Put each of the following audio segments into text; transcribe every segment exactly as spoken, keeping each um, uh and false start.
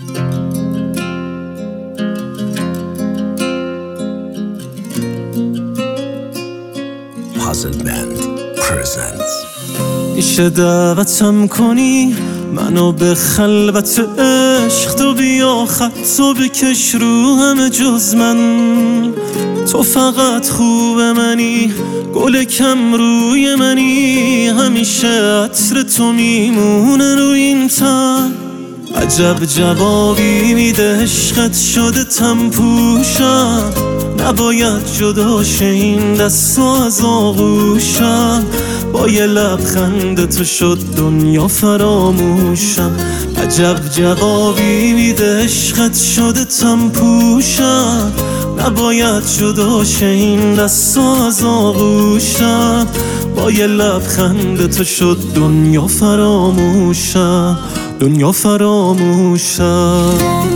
Puzzle Band presents. میشه دعوتم کنی منو به خلوت عشق، تو بیا خطو بکش رو همه جز من. تو فقط خوب منی، گل کم روی منی، همیشه عطر تو میمونه روی این تن. عجب جوابی میده عشقت شده تم پوشم، نباید جدا شه این دستو از آغوشم. با یه لبخند تو شد دنیا فراموشم. عجب جوابی میده عشقت شده تم پوشم، نباید جدا شه این دستو از آغوشم. با یه لبخند تو شد دنیا فراموشم، دنیا فراموشم.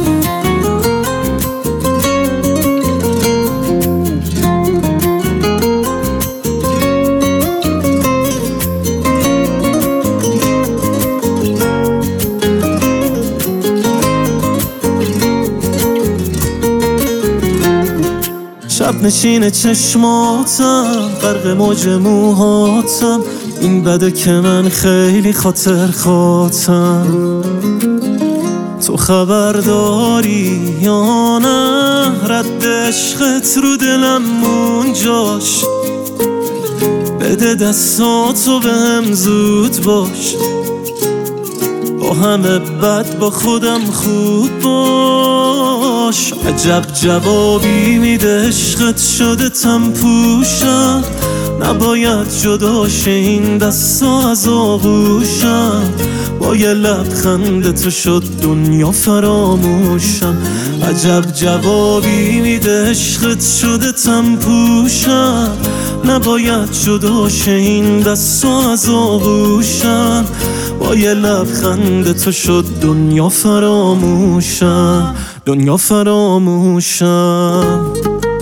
شب نشین چشماتم، غرق موج موهاتم، این بده که من خیلی خاطر خاطم. تو خبر داری یا نه رد عشقت رو دلم اونجاش؟ بده دستاتو بهم زود باش، با همه بد با خودم خوب باش. عجب جوابی میده عشقت شده تم پوشم، نباید جدا شه این دستا از آغوشم. با یه لبخند تو شد دنیا فراموشم. عجب جوابی میده عشقت شده تم پوشم، نباید جدا شه این دستا از آغوشم. با یه لبخند تو شد دنیا فراموشم، دنیا فراموشم.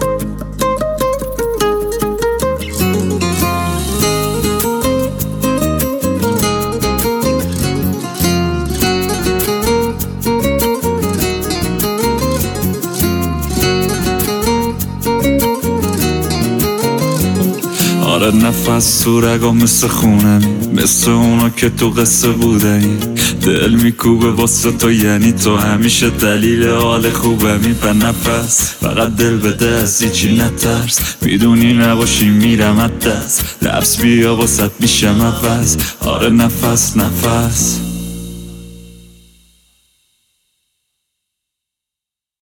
آره نفس تو رگام مثل خونمی، مثل اونا که تو قصه بودنی. دل میکوبه واسه تو، یعنی تو همیشه دلیل حال خوبمی. به نفس فقط دل بده از هیچی نترس، میدونی نباشی میرم از دست. لبس بیا واسط میشم عوض. آره نفس نفس